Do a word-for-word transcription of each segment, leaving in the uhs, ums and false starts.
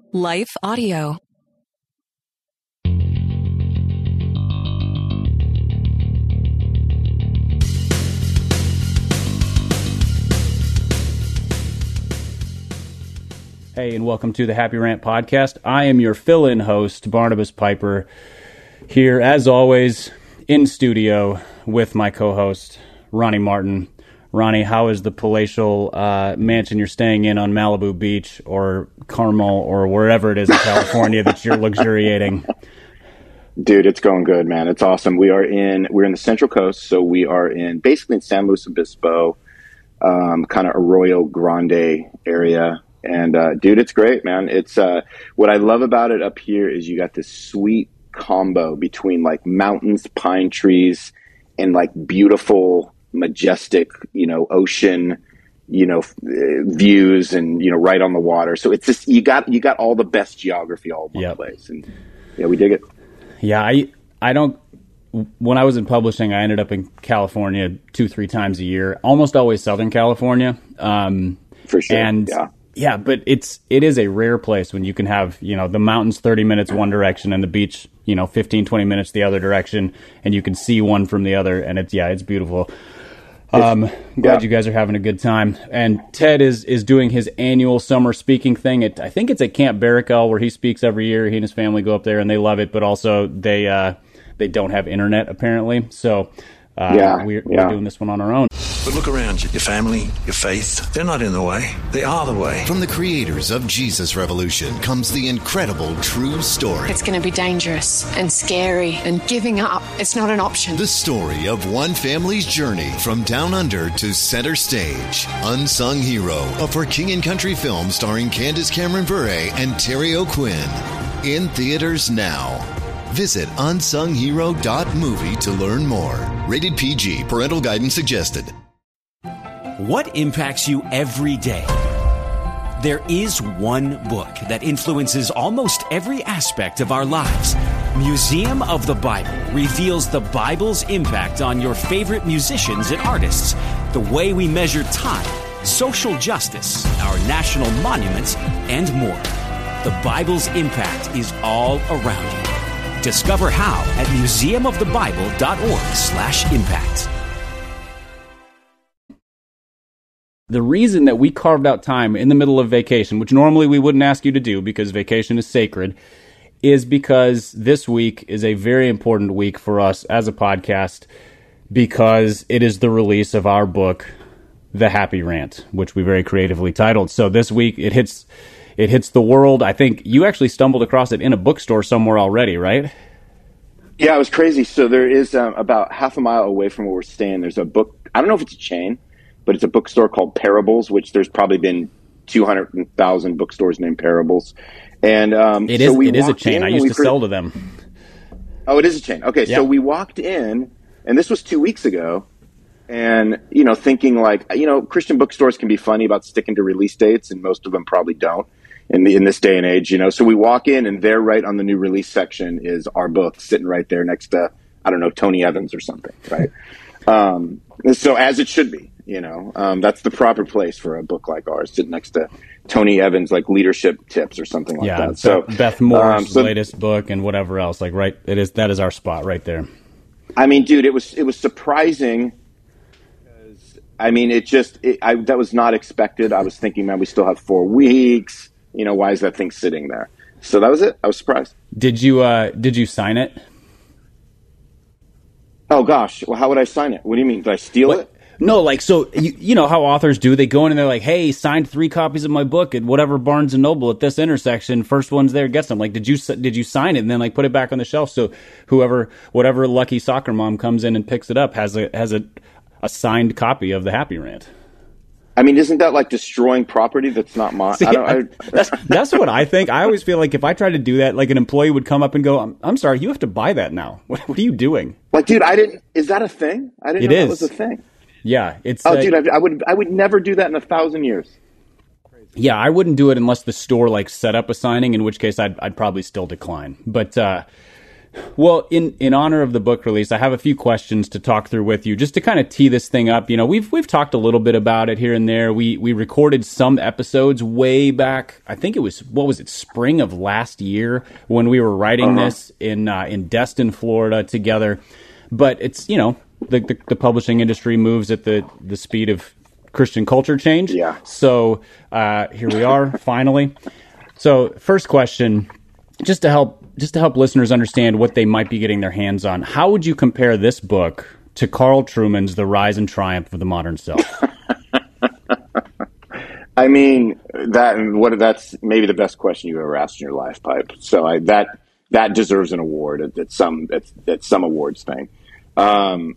Life Audio. Hey, and welcome to the Happy Rant Podcast. I am your fill-in host, Barnabas Piper, here, as always, in studio with my co-host, Ronnie Martin. Ronnie, how is the palatial uh, mansion you're staying in on Malibu Beach or Carmel or wherever it is in California that you're luxuriating? Dude, it's going good, man. It's awesome. We are in, we're in the Central Coast, so we are in, basically in San Luis Obispo, um, kind of Arroyo Grande area. And, uh, dude, it's great, man. It's, uh, what I love about it up here is you got this sweet combo between like mountains, pine trees, and like beautiful, majestic, you know, ocean, you know, views and, you know, right on the water. So it's just, you got, you got all the best geography all in one Yep. place. And yeah, we dig it. Yeah, I, I don't, when I was in publishing, I ended up in California two, three times a year, almost always Southern California. Um, For sure. And yeah. Yeah, but it's it is a rare place when you can have, you know, the mountains thirty minutes one direction and the beach, you know, fifteen, twenty minutes the other direction, and you can see one from the other, and it's, yeah, it's beautiful. Um, I'm glad yeah. you guys are having a good time. And Ted is is doing his annual summer speaking thing. At, I think it's at Camp Barracuda where he speaks every year. He and his family go up there, and they love it, but also they uh, they don't have internet, apparently. So uh, yeah, we're, yeah. we're doing this one on our own. But look around you. Your family, your faith, they're not in the way. They are the way. From the creators of Jesus Revolution comes the incredible true story. It's going to be dangerous and scary, and giving up, it's not an option. The story of one family's journey from down under to center stage. Unsung Hero, a For King and Country film starring Candace Cameron Bure and Terry O'Quinn. In theaters now. Visit unsung hero dot movie to learn more. Rated P G. Parental guidance suggested. What impacts you every day? There is one book that influences almost every aspect of our lives. Museum of the Bible reveals the Bible's impact on your favorite musicians and artists, the way we measure time, social justice, our national monuments, and more. The Bible's impact is all around you. Discover how at museum of the bible dot org slash impact. The reason that we carved out time in the middle of vacation, which normally we wouldn't ask you to do because vacation is sacred, is because this week is a very important week for us as a podcast because it is the release of our book, The Happy Rant, which we very creatively titled. So this week it hits it hits the world. I think you actually stumbled across it in a bookstore somewhere already, right? Yeah, it was crazy. So there is um, about half a mile away from where we're staying, there's a book. I don't know if it's a chain, but it's a bookstore called Parables, which there's probably been two hundred thousand bookstores named Parables. And um, it so is we it is a walked chain. in I and used we to pre- sell to them. Oh, it is a chain. Okay, Yeah. so we walked in, and this was two weeks ago, and, you know, thinking like, you know, Christian bookstores can be funny about sticking to release dates, and most of them probably don't in the in this day and age, you know. So we walk in, and there right on the new release section is our book sitting right there next to, I don't know, Tony Evans or something, right? um, so as it should be. You know, um, that's the proper place for a book like ours, sitting next to Tony Evans, like leadership tips or something like yeah, that. So Beth Moore's um, so, latest book and whatever else, like right, it is that is our spot right there. I mean, dude, it was it was surprising. Because, I mean, it just it, I, that was not expected. I was thinking, man, we still have four weeks. You know, why is that thing sitting there? So that was it. I was surprised. Did you uh, did you sign it? Oh gosh, well, how would I sign it? What do you mean? Did I steal What? it? No, like, so, you, you know how authors do. They go in and they're like, hey, signed three copies of my book at whatever Barnes and Noble at this intersection. First one's there gets them. Like, did you did you sign it and then, like, put it back on the shelf so whoever, whatever lucky soccer mom comes in and picks it up has a has a, a signed copy of the Happy Rant? I mean, isn't that like destroying property that's not mine? See, I don't, I, that's, that's what I think. I always feel like if I tried to do that, like, an employee would come up and go, I'm, I'm sorry, you have to buy that now. What, what are you doing? like, dude, I didn't. Is that a thing? I didn't It know is. that was a thing. Yeah, it's. Oh, uh, dude, I, I would I would never do that in a thousand years. Yeah, I wouldn't do it unless the store like set up a signing, in which case I'd I'd probably still decline. But uh, Well, in, in honor of the book release, I have a few questions to talk through with you, just to kind of tee this thing up. You know, we've we've talked a little bit about it here and there. We we recorded some episodes way back. I think it was what was it, spring of last year when we were writing uh-huh. this in uh, in Destin, Florida, together. But it's, you know, the, the the publishing industry moves at the the speed of Christian culture change. Yeah. So uh, here we are, finally. So first question, just to help just to help listeners understand what they might be getting their hands on, how would you compare this book to Carl Trueman's The Rise and Triumph of the Modern Self? I mean, that what that's maybe the best question you've ever asked in your life, Pipe. So I, that that deserves an award at, at some at, at some awards thing. Um,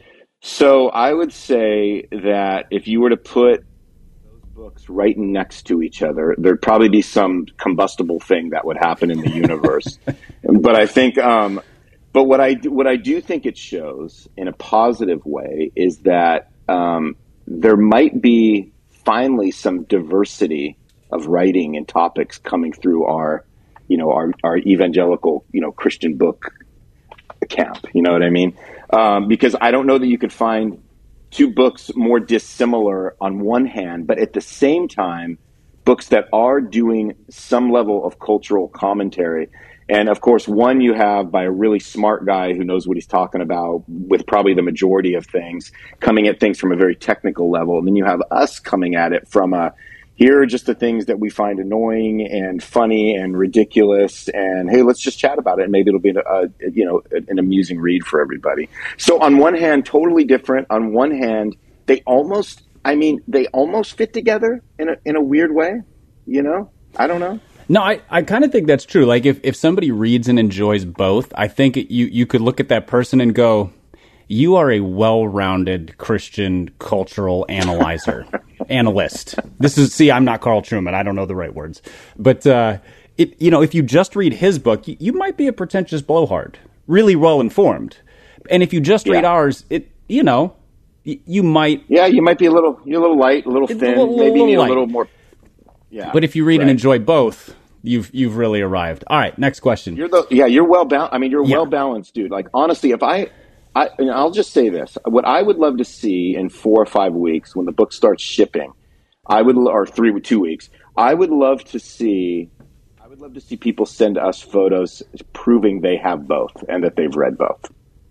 so I would say that if you were to put books right next to each other, there'd probably be some combustible thing that would happen in the universe. But I think, um, but what I do, what I do think it shows in a positive way is that um, there might be finally some diversity of writing and topics coming through our, you know, our, our evangelical, you know, Christian book camp. You know what I mean? Um, because I don't know that you could find two books more dissimilar on one hand, but at the same time, books that are doing some level of cultural commentary. And of course, one you have by a really smart guy who knows what he's talking about with probably the majority of things, coming at things from a very technical level. And then you have us coming at it from a, here are just the things that we find annoying and funny and ridiculous, and hey, let's just chat about it, and maybe it'll be a, a, you know an amusing read for everybody. So on one hand, totally different. On one hand, they almost, I mean, they almost fit together in a in a weird way. You know, I don't know. No, I, I kind of think that's true. Like if, if somebody reads and enjoys both, I think it, you you could look at that person and go, you are a well-rounded Christian cultural analyzer, analyst. This is, see, I'm not Carl Trueman. I don't know the right words. But, uh, it, you know, if you just read his book, you, you might be a pretentious blowhard, really well-informed. And if you just read yeah. ours, it, you know, y- you might. Yeah, you might be a little, you're a little light, a little thin, a little, maybe little need light. a little more. Yeah. But if you read right. and enjoy both, you've you've really arrived. All right, next question. You're the, yeah, you're well-balanced. I mean, you're yeah. well-balanced, dude. Like, honestly, if I... I, and I'll just say this. What I would love to see in four or five weeks when the book starts shipping, I would, or three, two weeks, I would love to see, I would love to see people send us photos proving they have both and that they've read both.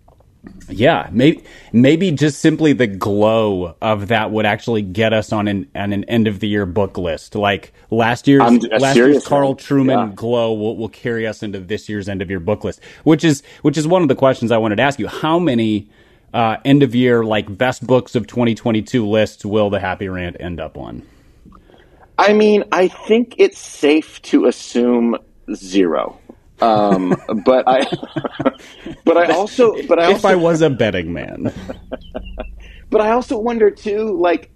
Yeah, maybe maybe just simply the glow of that would actually get us on an on an end of the year book list. Like last year's I'm, last serious, year's Carl man. Trueman yeah. glow will, will carry us into this year's end of year book list, which is which is one of the questions I wanted to ask you. How many uh, end of year like best books of twenty twenty-two lists will the Happy Rant end up on? I mean, I think it's safe to assume zero. um but I but I also but I also, if I was a betting man but I also wonder too, like,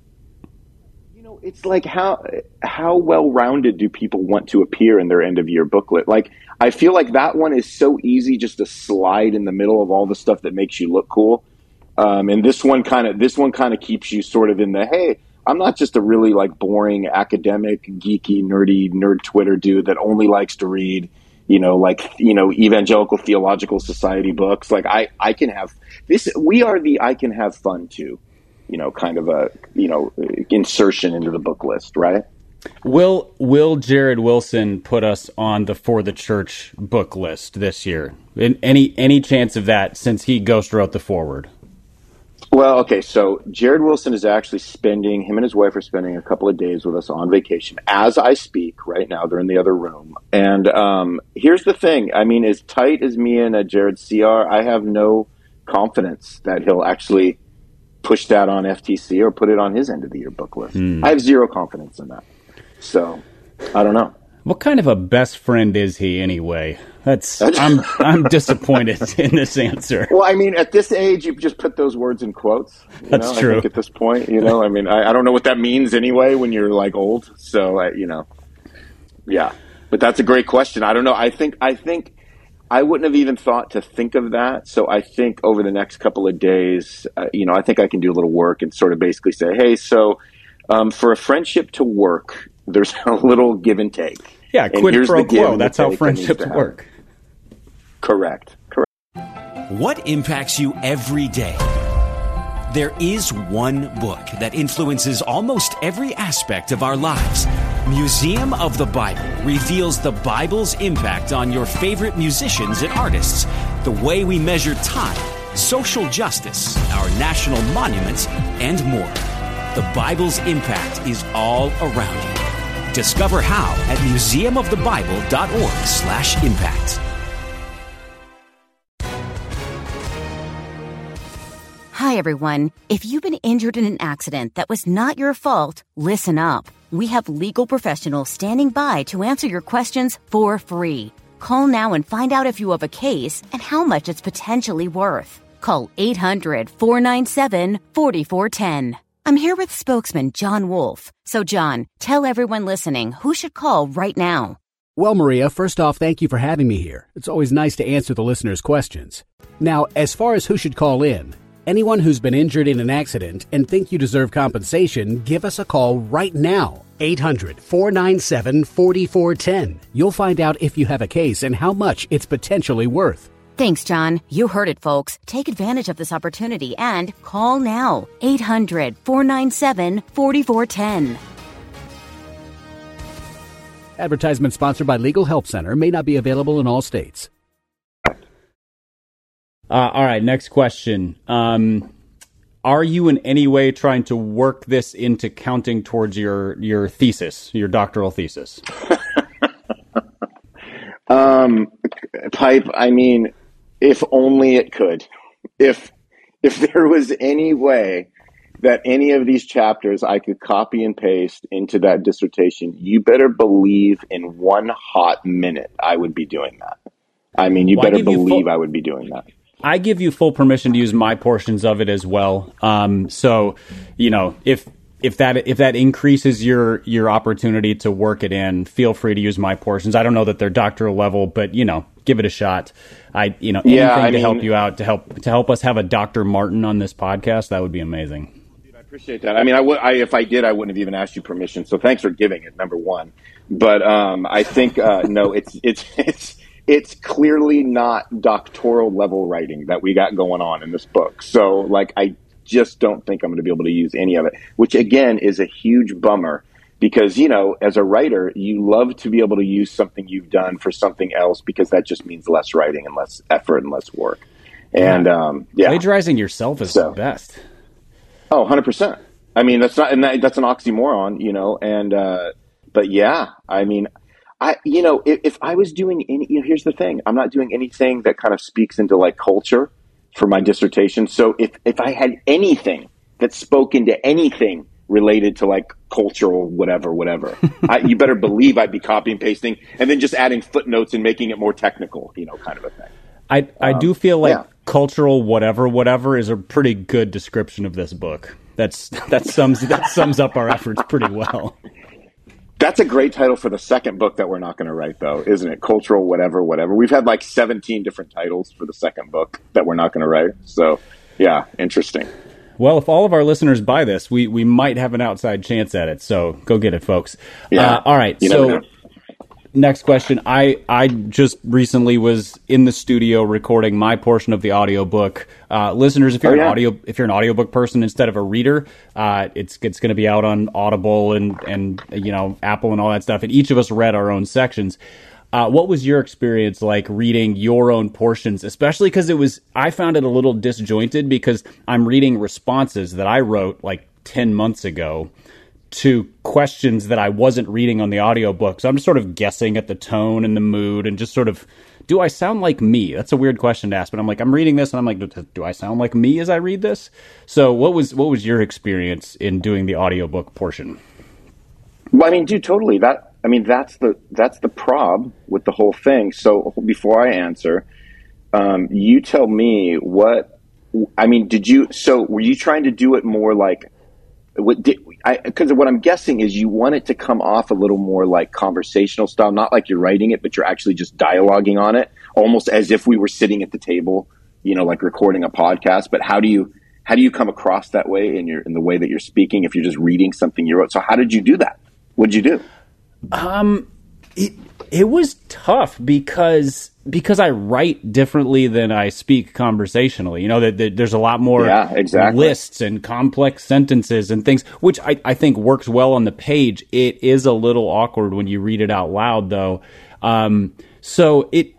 you know, it's like how how well-rounded do people want to appear in their end of year booklet? Like, I feel like that one is so easy just to slide in the middle of all the stuff that makes you look cool, um and this one kind of this one kind of keeps you sort of in the, hey, I'm not just a really like boring academic geeky nerdy nerd Twitter dude that only likes to read, you know, like, you know, evangelical theological society books. Like I, I can have this. We are the I can have fun too, you know, kind of a, you know, insertion into the book list, right? Will Will Jared Wilson put us on the For the Church book list this year? In any any chance of that, since he ghost wrote the foreword? Well, okay, so Jared Wilson is actually spending, him and his wife are spending a couple of days with us on vacation as I speak right now. They're in the other room. And um, here's the thing. I mean, as tight as me and uh, Jared C are, I have no confidence that he'll actually push that on F T C or put it on his end of the year book list. Mm. I have zero confidence in that. So, I don't know. What kind of a best friend is he anyway? That's I'm I'm disappointed in this answer. Well, I mean, at this age, you just put those words in quotes. You That's know? true. I think at this point, you know, I mean, I, I don't know what that means anyway when you're like old. So, uh, you know, yeah. But that's a great question. I don't know. I think I think I wouldn't have even thought to think of that. So I think over the next couple of days, uh, you know, I think I can do a little work and sort of basically say, hey, so um, for a friendship to work, there's a little give and take. Yeah, quid pro quo. That's how friendships work. Correct. Correct. What impacts you every day? There is one book that influences almost every aspect of our lives. Museum of the Bible reveals the Bible's impact on your favorite musicians and artists, the way we measure time, social justice, our national monuments, and more. The Bible's impact is all around you. Discover how at museum of the bible dot org slash impact. Hi, everyone. If you've been injured in an accident that was not your fault, listen up. We have legal professionals standing by to answer your questions for free. Call now and find out if you have a case and how much it's potentially worth. Call eight hundred, four nine seven, four four one zero. I'm here with spokesman John Wolf. So, John, tell everyone listening who should call right now. Well, Maria, first off, thank you for having me here. It's always nice to answer the listeners' questions. Now, as far as who should call in, anyone who's been injured in an accident and think you deserve compensation, give us a call right now. eight hundred, four nine seven, four four one zero. You'll find out if you have a case and how much it's potentially worth. Thanks, John. You heard it, folks. Take advantage of this opportunity and call now. eight hundred, four nine seven, four four one zero. Advertisement sponsored by Legal Help Center. May not be available in all states. Uh, all right, next question. Um, are you in any way trying to work this into counting towards your, your thesis, your doctoral thesis? um, Pipe, I mean, if only it could. If if there was any way that any of these chapters I could copy and paste into that dissertation, you better believe in one hot minute I would be doing that. I mean, you well, better believe you full- I would be doing that. I give you full permission to use my portions of it as well. Um, so, you know, if if that if that increases your your opportunity to work it in, feel free to use my portions. I don't know that they're doctoral level, but you know, give it a shot. I you know anything yeah, I to mean, help you out to help to help us have a Doctor Martin on this podcast, that would be amazing. Dude, I appreciate that. I mean, I would I, if I did, I wouldn't have even asked you permission. So thanks for giving it. Number one, but um, I think uh, no, it's it's it's. It's clearly not doctoral level writing that we got going on in this book. So, like, I just don't think I'm going to be able to use any of it, which, again, is a huge bummer because, you know, as a writer, you love to be able to use something you've done for something else because that just means less writing and less effort and less work. And, yeah, um, yeah. Plagiarizing yourself is so, the best. Oh, one hundred percent. I mean, that's not, and that, that's an oxymoron, you know, and, uh, but yeah, I mean, I, you know, if, if I was doing any, you know, here's the thing, I'm not doing anything that kind of speaks into like culture for my dissertation. So if, if I had anything that spoke into anything related to like cultural, whatever, whatever, I, you better believe I'd be copy and pasting and then just adding footnotes and making it more technical, you know, kind of a thing. I, I um, do feel like yeah. cultural, whatever, whatever is a pretty good description of this book. That's, that sums, that sums up our efforts pretty well. That's a great title for the second book that we're not going to write, though, isn't it? Cultural, whatever, whatever. We've had like seventeen different titles for the second book that we're not going to write. So, yeah, interesting. Well, if all of our listeners buy this, we, we might have an outside chance at it. So go get it, folks. Yeah. Uh, all right. You so next question. I, I just recently was in the studio recording my portion of the audiobook. Uh, listeners, if you're oh, yeah. an audio if you're an audiobook person instead of a reader, uh, it's it's going to be out on Audible and and you know Apple and all that stuff. And each of us read our own sections. Uh, what was your experience like reading your own portions, especially because it was I found it a little disjointed because I'm reading responses that I wrote like ten months ago to questions that I wasn't reading on the audiobook. So I'm just sort of guessing at the tone and the mood and just sort of, do I sound like me? That's a weird question to ask, but I'm like, I'm reading this and I'm like, do, do I sound like me as I read this? So what was what was your experience in doing the audiobook portion? Well, I mean, dude, totally. That I mean, that's the that's the prob with the whole thing. So before I answer, um, you tell me what, I mean, did you, so were you trying to do it more like, What did I? Because what I'm guessing is you want it to come off a little more like conversational style, not like you're writing it, but you're actually just dialoguing on it, almost as if we were sitting at the table, you know, like recording a podcast. But how do you how do you come across that way in your in the way that you're speaking if you're just reading something you wrote? So how did you do that? What'd you do? Um, it, it was tough because because I write differently than I speak conversationally. You know, that, that there's a lot more yeah, exactly. lists and complex sentences and things, which I, I think works well on the page. It is a little awkward when you read it out loud, though. Um, so it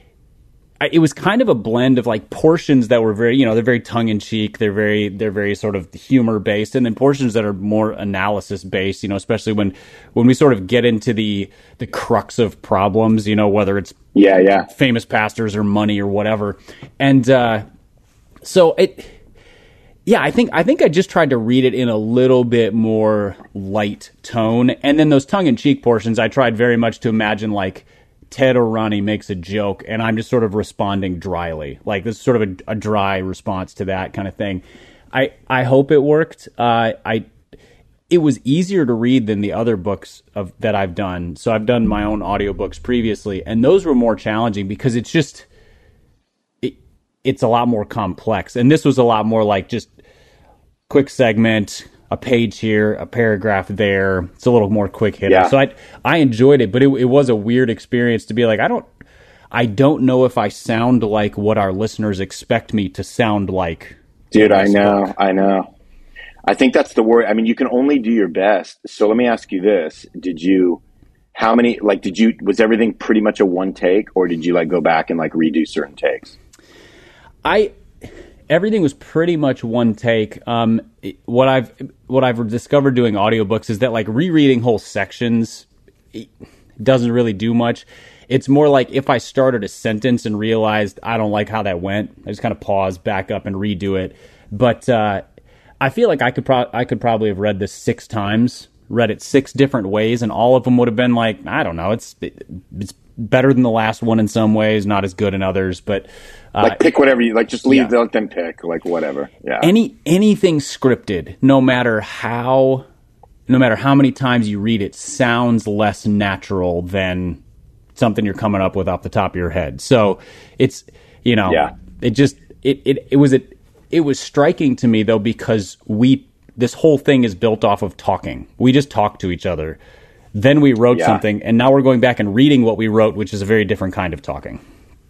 it was kind of a blend of like portions that were very, you know, they're very tongue in cheek. They're very, they're very sort of humor based, and then portions that are more analysis based, you know, especially when, when we sort of get into the, the crux of problems, you know, whether it's yeah, yeah, famous pastors or money or whatever. And, uh, so it, yeah, I think, I think I just tried to read it in a little bit more light tone. And then those tongue in cheek portions, I tried very much to imagine like, Ted or Ronnie makes a joke, and I'm just sort of responding dryly. Like, this is sort of a, a dry response to that kind of thing. I, I hope it worked. Uh, I it was easier to read than the other books of that I've done. So I've done my own audiobooks previously, and those were more challenging because it's just it, it's a lot more complex. And this was a lot more like just quick segment, a page here, a paragraph there. It's a little more quick hitter. Yeah. So I I enjoyed it, but it, it was a weird experience to be like, I don't I don't know if I sound like what our listeners expect me to sound like. Dude, I know, book. I know. I think that's the worry. I mean, you can only do your best. So let me ask you this. Did you, how many, like, did you, was everything pretty much a one take, or did you like go back and like redo certain takes? I... Everything was pretty much one take. Um, what I've what I've discovered doing audiobooks is that like rereading whole sections doesn't really do much. It's more like if I started a sentence and realized I don't like how that went, I just kind of pause, back up, and redo it. But uh, I feel like I could pro- I could probably have read this six times, read it six different ways, and all of them would have been like, I don't know, it's it's better than the last one in some ways, not as good in others, but. Uh, like pick whatever you like, just leave yeah. let them pick, like whatever. Yeah. Any anything scripted, no matter how no matter how many times you read it, sounds less natural than something you're coming up with off the top of your head. So it's you know yeah. it just it, it, it was it, it was striking to me though, because we this whole thing is built off of talking. We just talk to each other. Then we wrote yeah. something, and now we're going back and reading what we wrote, which is a very different kind of talking.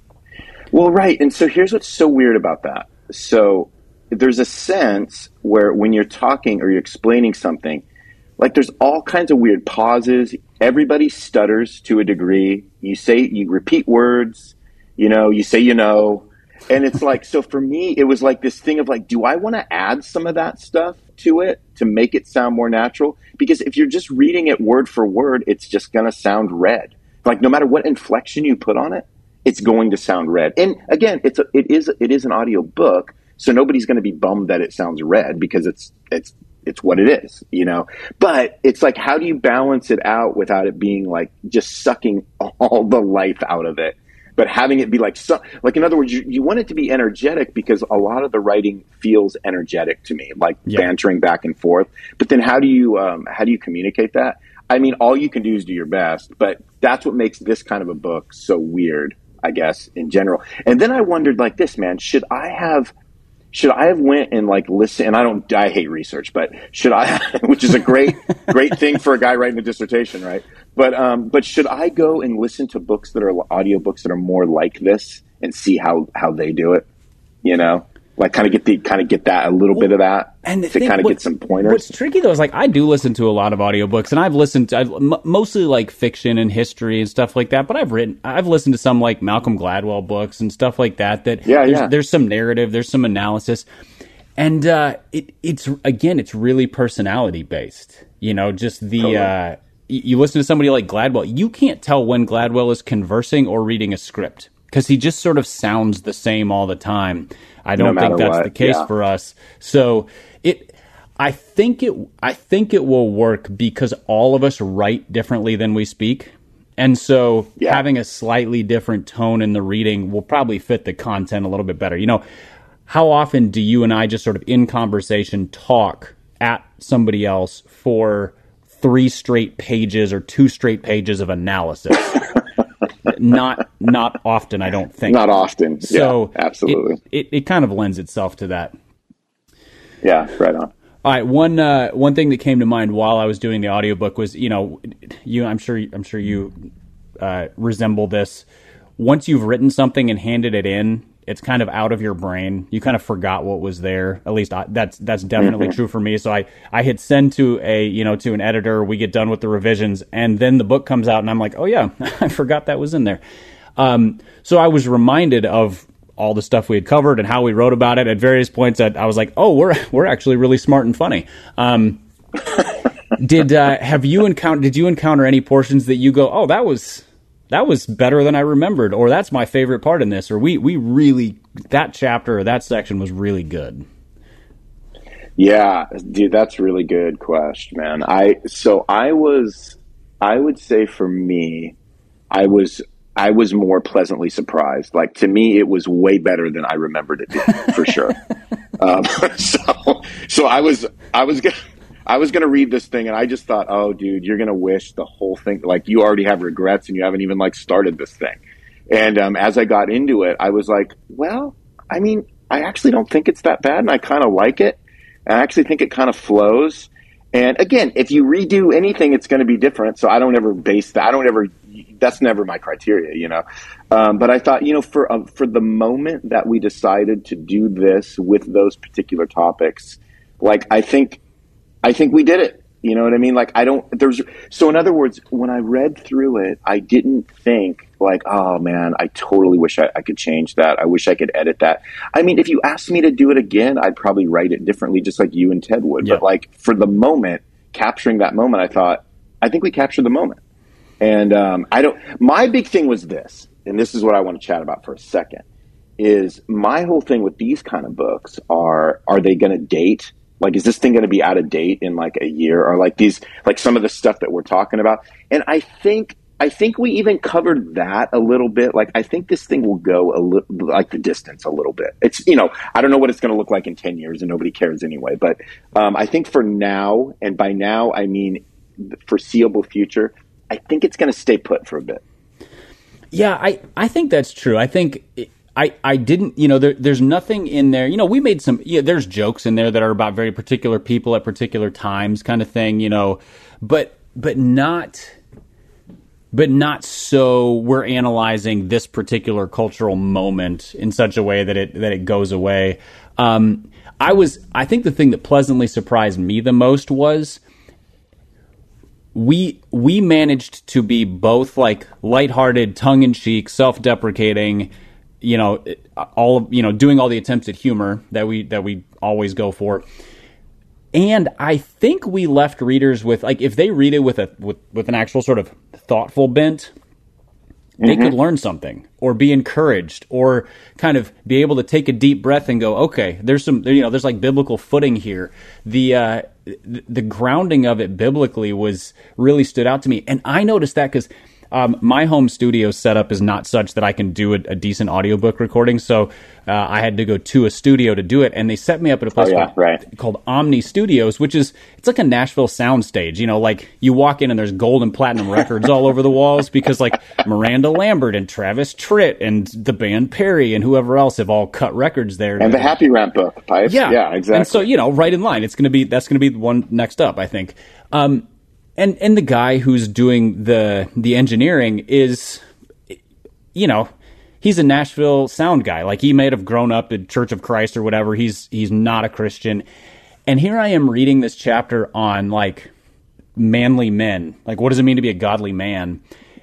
Well, right. And so here's what's so weird about that. So there's a sense where when you're talking or you're explaining something, like there's all kinds of weird pauses. Everybody stutters to a degree. You say, you repeat words, you know, you say, you know, and it's like, so for me, it was like this thing of like, do I want to add some of that stuff to it to make it sound more natural? Because if you're just reading it word for word, it's just going to sound read. Like no matter what inflection you put on it, it's going to sound read. And again, it's a, it is it is an audio book, so nobody's going to be bummed that it sounds read because it's it's it's what it is, you know. But it's like, how do you balance it out without it being like just sucking all the life out of it, but having it be like so, like in other words, you, you want it to be energetic, because a lot of the writing feels energetic to me, like yeah. bantering back and forth. But then how do you um, how do you communicate that? I mean, all you can do is do your best, but that's what makes this kind of a book so weird, I guess, in general. And then I wondered like this, man, should I have, should I have went and like listen, and I don't, I hate research, but should I, which is a great, great thing for a guy writing a dissertation, right? But, um, but should I go and listen to books that are audiobooks that are more like this and see how, how they do it? You know, like kind of get the, kind of get that, a little well, bit of that and to kind of get some pointers. What's tricky though is like, I do listen to a lot of audiobooks, and I've listened to I've, m- mostly like fiction and history and stuff like that. But I've written, I've listened to some like Malcolm Gladwell books and stuff like that, that yeah, there's, yeah. there's some narrative, there's some analysis. And, uh, it, it's, again, it's really personality based, you know, just the, totally. uh, you listen to somebody like Gladwell, you can't tell when Gladwell is conversing or reading a script, because he just sort of sounds the same all the time. I don't no think that's what. the case yeah. for us. So it, I think it, I think it will work because all of us write differently than we speak. And so yeah. having a slightly different tone in the reading will probably fit the content a little bit better. You know, how often do you and I just sort of in conversation talk at somebody else for three straight pages or two straight pages of analysis? Not not often, I don't think. Not often. So yeah, absolutely. It, it, it kind of lends itself to that. Yeah, right on. All right, one uh, one thing that came to mind while I was doing the audiobook was, you know, you I'm sure I'm sure you uh, resemble this. Once you've written something and handed it in, it's kind of out of your brain. You kind of forgot what was there. At least I, that's that's definitely mm-hmm. true for me. So I, I hit send to a you know to an editor. We get done with the revisions, and then the book comes out, and I'm like, oh yeah, I forgot that was in there. Um, so I was reminded of all the stuff we had covered and how we wrote about it at various points. That I was like, oh, we're we're actually really smart and funny. Um, did uh, have you encounter? Did you encounter any portions that you go, oh, that was. That was better than I remembered, or that's my favorite part in this, or we, we really, that chapter or that section was really good? Yeah, dude, that's really good question, man. I, so I was, I would say for me, I was, I was more pleasantly surprised. Like, to me, it was way better than I remembered it being, for sure. Um, so, so I was, I was gonna, I was going to read this thing and I just thought, oh, dude, you're going to wish the whole thing, like you already have regrets and you haven't even like started this thing. And um, as I got into it, I was like, well, I mean, I actually don't think it's that bad and I kind of like it. I actually think it kind of flows. And again, if you redo anything, it's going to be different. So I don't ever base that. I don't ever, that's never my criteria, you know? Um, but I thought, you know, for, um, for the moment that we decided to do this with those particular topics, like, I think, I think we did it. You know what I mean? Like, I don't, there's, so in other words, when I read through it, I didn't think like, oh man, I totally wish I, I could change that. I wish I could edit that. I mean, if you asked me to do it again, I'd probably write it differently, just like you and Ted would. Yeah. But like for the moment, capturing that moment, I thought, I think we captured the moment. And, um, I don't, my big thing was this, and this is what I want to chat about for a second, is my whole thing with these kind of books are, are they going to date? Like, is this thing going to be out of date in like a year, or like these, like some of the stuff that we're talking about? And I think, I think we even covered that a little bit. Like, I think this thing will go a little, like the distance a little bit. It's, you know, I don't know what it's going to look like in ten years and nobody cares anyway. But, um, I think for now, and by now, I mean the foreseeable future, I think it's going to stay put for a bit. Yeah, I, I think that's true. I think it, I, I didn't, you know, there, there's nothing in there, you know, we made some, yeah, there's jokes in there that are about very particular people at particular times kind of thing, you know, but, but not, but not so we're analyzing this particular cultural moment in such a way that it, that it goes away. Um, I was, I think the thing that pleasantly surprised me the most was we, we managed to be both like lighthearted, tongue in cheek, self-deprecating, you know, all of, you know, doing all the attempts at humor that we, that we always go for. And I think we left readers with, like, if they read it with a, with, with an actual sort of thoughtful bent, they mm-hmm. could learn something or be encouraged or kind of be able to take a deep breath and go, okay, there's some, you know, there's like biblical footing here. The, uh, the grounding of it biblically was really stood out to me. And I noticed that because Um, my home studio setup is not such that I can do a, a decent audiobook recording, so uh, I had to go to a studio to do it, and they set me up at a place oh, yeah, called, right. called Omni Studios, which is, it's like a Nashville soundstage. You know, like, you walk in and there's gold and platinum records all over the walls because, like, Miranda Lambert and Travis Tritt and the band Perry and whoever else have all cut records there. And the Happy Ramp book, Pipe. Yeah, yeah, exactly. And so, you know, right in line, it's going to be, that's going to be the one next up, I think. Um, And and the guy who's doing the the engineering is, you know, he's a Nashville sound guy. Like, he might have grown up in Church of Christ or whatever. He's he's not a Christian. And here I am reading this chapter on, like, manly men. Like, what does it mean to be a godly man?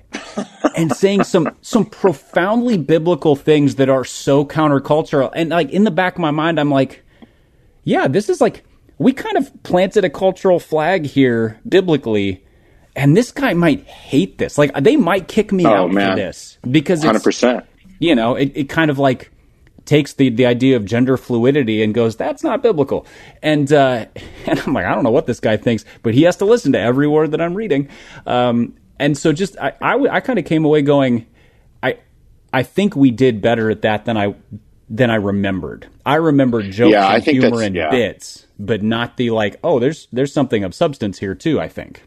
And saying some some profoundly biblical things that are so countercultural. And, like, in the back of my mind, I'm like, yeah, this is like, we kind of planted a cultural flag here biblically, and this guy might hate this. Like, they might kick me oh, out man. for this because it's, one hundred percent. You know, it, it kind of like takes the, the idea of gender fluidity and goes, that's not biblical. And, uh, and I'm like, I don't know what this guy thinks, but he has to listen to every word that I'm reading. Um, and so just, I, I, I kind of came away going, I, I think we did better at that than I, than I remembered. I remember jokes yeah, and humor and yeah. bits, but not the like, oh, there's there's something of substance here too, I think.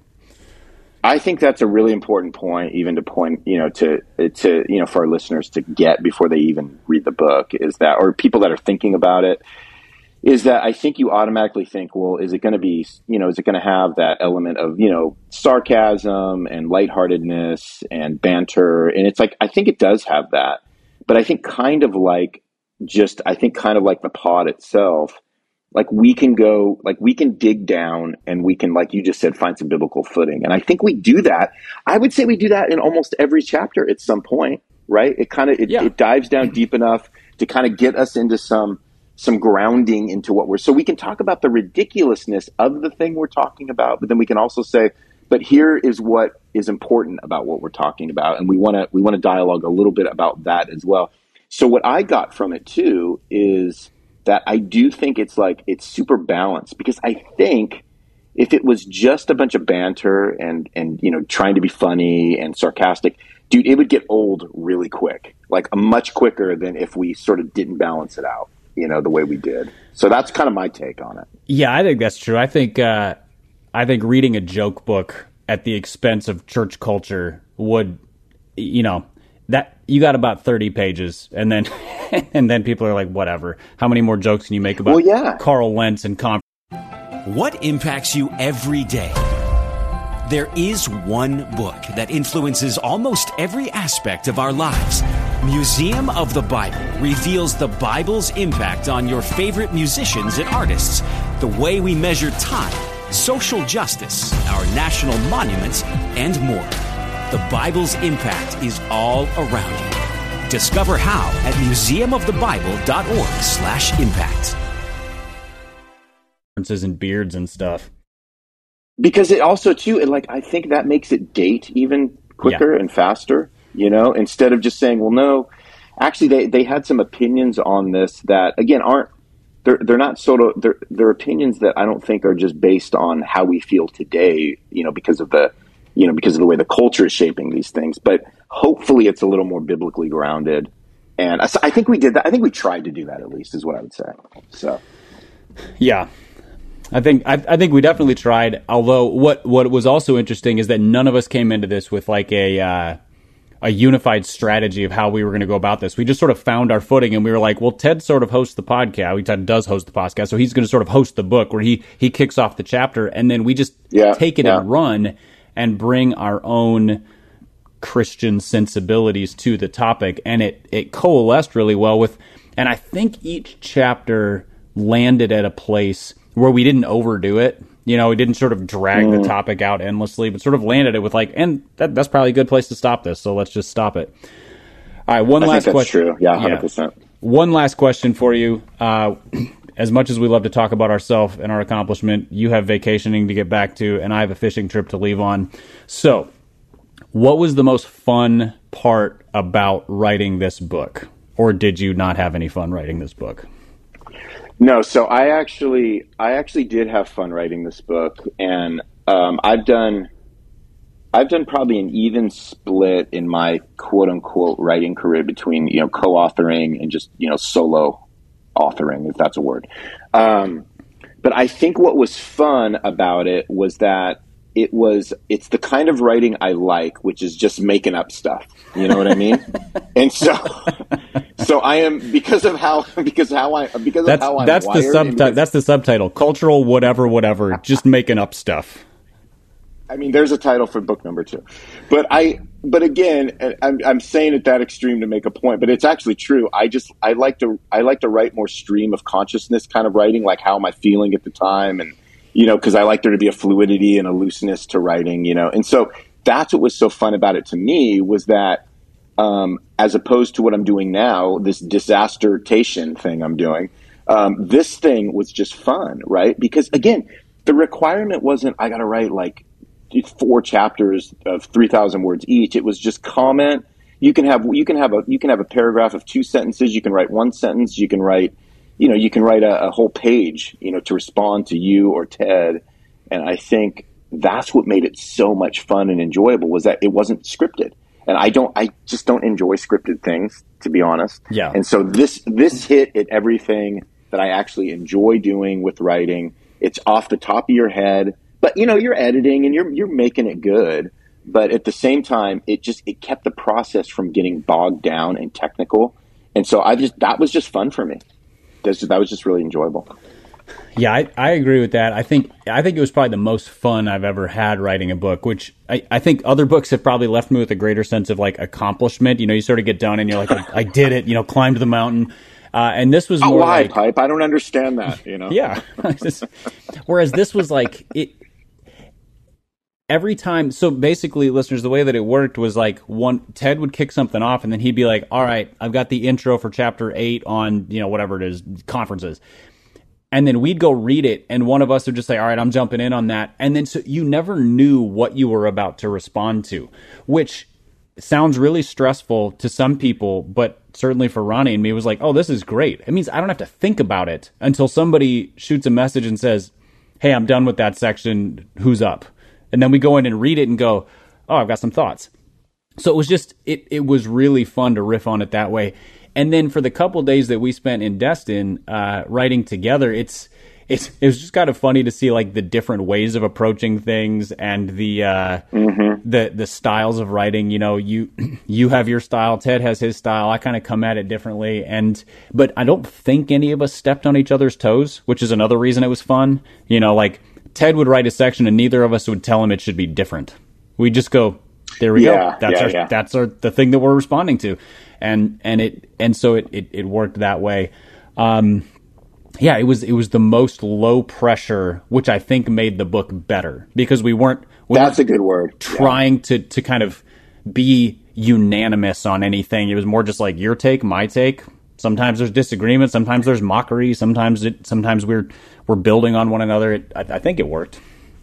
I think that's a really important point, even to point, you know, to to you know, for our listeners to get before they even read the book, is that, or people that are thinking about it, is that I think you automatically think, well, is it going to be, you know, is it going to have that element of, you know, sarcasm and lightheartedness and banter? And it's like, I think it does have that, but I think kind of like just, I think kind of like the pod itself, like we can go, like we can dig down and we can, like you just said, find some biblical footing. And I think we do that. I would say we do that in almost every chapter at some point, right? It kind of, it, yeah. it dives down deep enough to kind of get us into some, some grounding into what we're, so we can talk about the ridiculousness of the thing we're talking about, but then we can also say, but here is what is important about what we're talking about. And we want to, we want to dialogue a little bit about that as well. So what I got from it too, is that I do think it's like, it's super balanced, because I think if it was just a bunch of banter and, and, you know, trying to be funny and sarcastic, dude, it would get old really quick, like much quicker than if we sort of didn't balance it out, you know, the way we did. So that's kind of my take on it. Yeah, I think that's true. I think uh, I think reading a joke book at the expense of church culture would, you know, that you got about thirty pages, and then and then people are like, whatever. How many more jokes can you make about well, yeah. Carl Lentz and comp? What impacts you every day? There is one book that influences almost every aspect of our lives. Museum of the Bible reveals the Bible's impact on your favorite musicians and artists, the way we measure time, social justice, our national monuments, and more. The Bible's impact is all around you. Discover how at museumofthebible.org slash impact. Differences in beards and stuff. Because it also, too, it, like, I think that makes it date even quicker yeah. and faster, you know, instead of just saying, well, no, actually, they, they had some opinions on this that, again, aren't, they're, they're not sort of, they're, they're opinions that I don't think are just based on how we feel today, you know, because of the, you know, because of the way the culture is shaping these things. But hopefully it's a little more biblically grounded. And I, I think we did that. I think we tried to do that, at least, is what I would say. So, yeah. I think I, I think we definitely tried. Although what, what was also interesting is that none of us came into this with like a uh, a unified strategy of how we were going to go about this. We just sort of found our footing, and we were like, well, Ted sort of hosts the podcast. Ted does host the podcast, so he's going to sort of host the book where he he kicks off the chapter, and then we just yeah, take it yeah. and run and bring our own Christian sensibilities to the topic, and it it coalesced really well with. And I think each chapter landed at a place where we didn't overdo it. You know, we didn't sort of drag mm. the topic out endlessly, but sort of landed it with like, and that, that's probably a good place to stop this, so let's just stop it. All right, one I last think that's question. True. Yeah, one hundred percent. Yeah. One last question for you. Uh, as much as we love to talk about ourselves and our accomplishment, you have vacationing to get back to, and I have a fishing trip to leave on. So, what was the most fun part about writing this book? Or did you not have any fun writing this book? No, so I actually, I actually did have fun writing this book, and um, I've done, I've done probably an even split in my quote unquote writing career between, you know, co-authoring and just, you know, solo authoring, if that's a word. Um, but I think what was fun about it was that it was, it's the kind of writing I like, which is just making up stuff. You know what I mean? And so, so I am, because of how, because how I, because that's, of how I'm that's wired. the subtitle. That's the subtitle. Cultural, whatever, whatever. Just making up stuff. I mean, there's a title for book number two, but I, but again, I'm, I'm saying it that extreme to make a point, but it's actually true. I just, I like to, I like to write more stream of consciousness kind of writing, like how am I feeling at the time, and you know, because I like there to be a fluidity and a looseness to writing, you know, and so that's what was so fun about it to me was that, um, as opposed to what I'm doing now, this disastertation thing I'm doing, um, this thing was just fun, right? Because again, the requirement wasn't I got to write like four chapters of three thousand words each. It was just comment. You can have you can have a you can have a paragraph of two sentences. You can write one sentence. You can write. You know, you can write a, a whole page, you know, to respond to you or Ted. And I think that's what made it so much fun and enjoyable was that it wasn't scripted. And I don't, I just don't enjoy scripted things, to be honest. Yeah. And so this, this hit at everything that I actually enjoy doing with writing. It's off the top of your head, but you know, you're editing and you're, you're making it good. But at the same time, it just, it kept the process from getting bogged down and technical. And so I just, that was just fun for me. that's, that was just really enjoyable. Yeah, I, I agree with that. I think I think it was probably the most fun I've ever had writing a book, which I, I think other books have probably left me with a greater sense of like accomplishment. You know, you sort of get done and you're like, I, I did it, you know, climbed the mountain. Uh, and this was oh, more why, like, Pipe? I don't understand that, you know? Yeah. Just, whereas this was like, it, every time, so basically, listeners, the way that it worked was like one, Ted would kick something off and then he'd be like, all right, I've got the intro for chapter eight on, you know, whatever it is, conferences. And then we'd go read it, and one of us would just say, all right, I'm jumping in on that. And then so you never knew what you were about to respond to, which sounds really stressful to some people, but certainly for Ronnie and me, it was like, oh, this is great. It means I don't have to think about it until somebody shoots a message and says, hey, I'm done with that section. Who's up? And then we go in and read it and go, oh, I've got some thoughts. So it was just, it, it was really fun to riff on it that way. And then for the couple days that we spent in Destin uh, writing together, it's it's it was just kind of funny to see like the different ways of approaching things and the uh, mm-hmm. the the styles of writing. You know, you you have your style, Ted has his style. I kind of come at it differently, and but I don't think any of us stepped on each other's toes, which is another reason it was fun. You know, like Ted would write a section, and neither of us would tell him it should be different. We just go, there we yeah, go. That's yeah, our yeah. that's our the thing that we're responding to. And and it and so it, it, it worked that way. Um, yeah, it was it was the most low pressure, which I think made the book better because we weren't. We That's weren't a good word. Trying yeah. to to kind of be unanimous on anything. It was more just like your take, my take. Sometimes there's disagreement. Sometimes there's mockery. Sometimes it. Sometimes we're we're building on one another. It, I, I think it worked.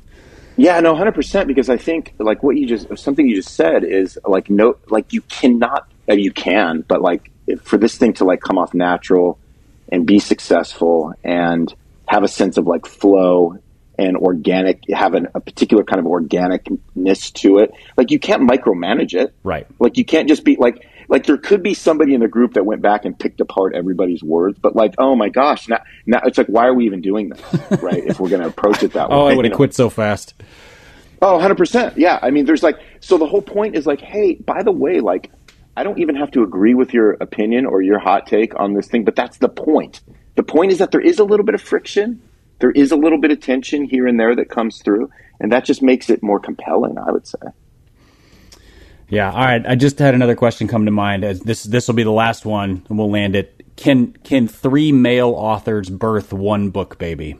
Yeah, no, one hundred percent. Because I think like what you just something you just said is like no, like you cannot. You can, but like for this thing to like come off natural and be successful and have a sense of like flow and organic, have an, a particular kind of organicness to it. Like you can't micromanage it. Right. Like you can't just be like, like there could be somebody in the group that went back and picked apart everybody's words, but like, oh my gosh, now, now it's like, why are we even doing this? Right. If we're going to approach it that way. Oh, I would have you know? quit so fast. Oh, one hundred percent. Yeah. I mean, there's like, so the whole point is like, hey, by the way, like, I don't even have to agree with your opinion or your hot take on this thing, but that's the point. The point is that there is a little bit of friction. There is a little bit of tension here and there that comes through, and that just makes it more compelling, I would say. Yeah. All right. I just had another question come to mind. As this this will be the last one, and we'll land it. Can can three male authors birth one book baby?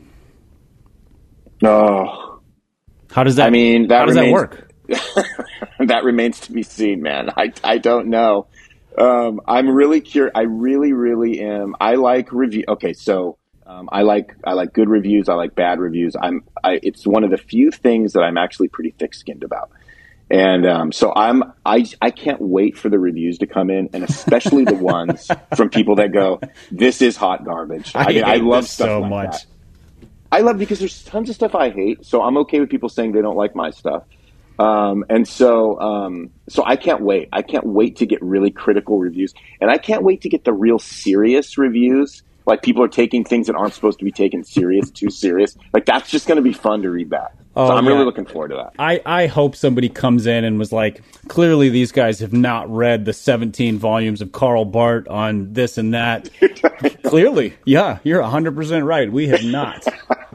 Oh, how does that? I mean, that how does remains, that work? That remains to be seen, man. I I don't know. Um, I'm really curious. I really, really am. I like review. Okay, so um, I like I like good reviews. I like bad reviews. I'm. I, it's one of the few things that I'm actually pretty thick-skinned about. And um, so I'm. I I can't wait for the reviews to come in, and especially the ones from people that go, "This is hot garbage." I, I, mean, I love stuff so like much. that. I love because there's tons of stuff I hate, so I'm okay with people saying they don't like my stuff. Um, and so, um, so I can't wait. I can't wait to get really critical reviews, and I can't wait to get the real serious reviews. Like people are taking things that aren't supposed to be taken serious, too serious. Like that's just going to be fun to read that. Oh, so I'm yeah. really looking forward to that. I, I hope somebody comes in and was like, clearly these guys have not read the seventeen volumes of Karl Barth on this and that. Clearly. Yeah, you're one hundred percent right. We have not.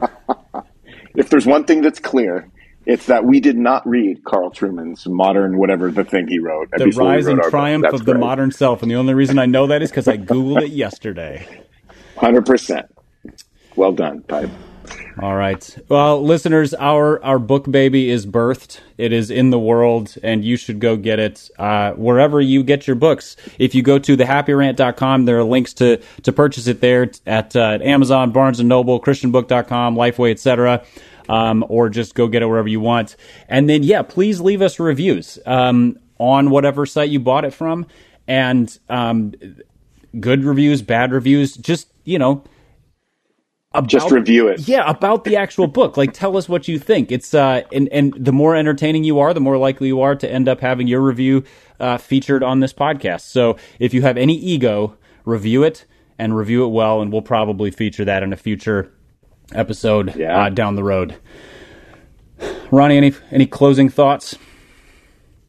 If there's one thing that's clear, it's that we did not read Carl Trueman's modern, whatever the thing he wrote. The Rise and Triumph of the Modern Self. And the only reason I know that is because I Googled it yesterday. one hundred percent. Well done, Pipe. All right. Well, listeners, our, our book baby is birthed. It is in the world, and you should go get it uh, wherever you get your books. If you go to the happy rant dot com, there are links to, to purchase it there at, uh, at Amazon, Barnes and Noble, Christian book dot com, Lifeway, et cetera. Um, or just go get it wherever you want. And then, yeah, please leave us reviews um, on whatever site you bought it from. And um, good reviews, bad reviews, just, you know, About, just review it. Yeah, about the actual book. Like, tell us what you think. It's uh, and and the more entertaining you are, the more likely you are to end up having your review uh, featured on this podcast. So, if you have any ego, review it and review it well, and we'll probably feature that in a future episode yeah. uh, down the road. Ronnie, any any closing thoughts?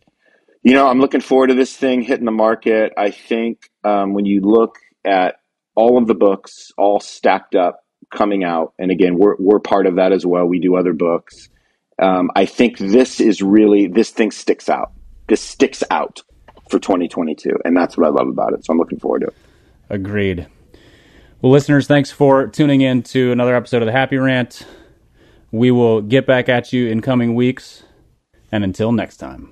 You know, I'm looking forward to this thing hitting the market. I think um, when you look at all of the books all stacked up coming out. And again, we're, we're part of that as well. We do other books. Um, I think this is really, this thing sticks out. This sticks out for twenty twenty-two. And that's what I love about it. So I'm looking forward to it. Agreed. Well, listeners, thanks for tuning in to another episode of the Happy Rant. We will get back at you in coming weeks. And until next time.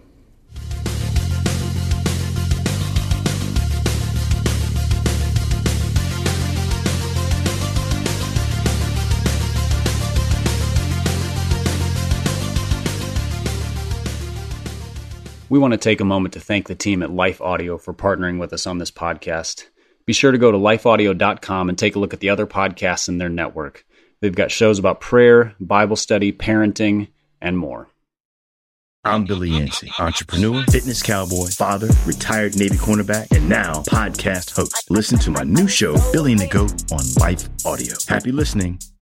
We want to take a moment to thank the team at Life Audio for partnering with us on this podcast. Be sure to go to life audio dot com and take a look at the other podcasts in their network. They've got shows about prayer, Bible study, parenting, and more. I'm Billy Yancey, entrepreneur, fitness cowboy, father, retired Navy cornerback, and now podcast host. Listen to my new show, Billy and the Goat, on Life Audio. Happy listening.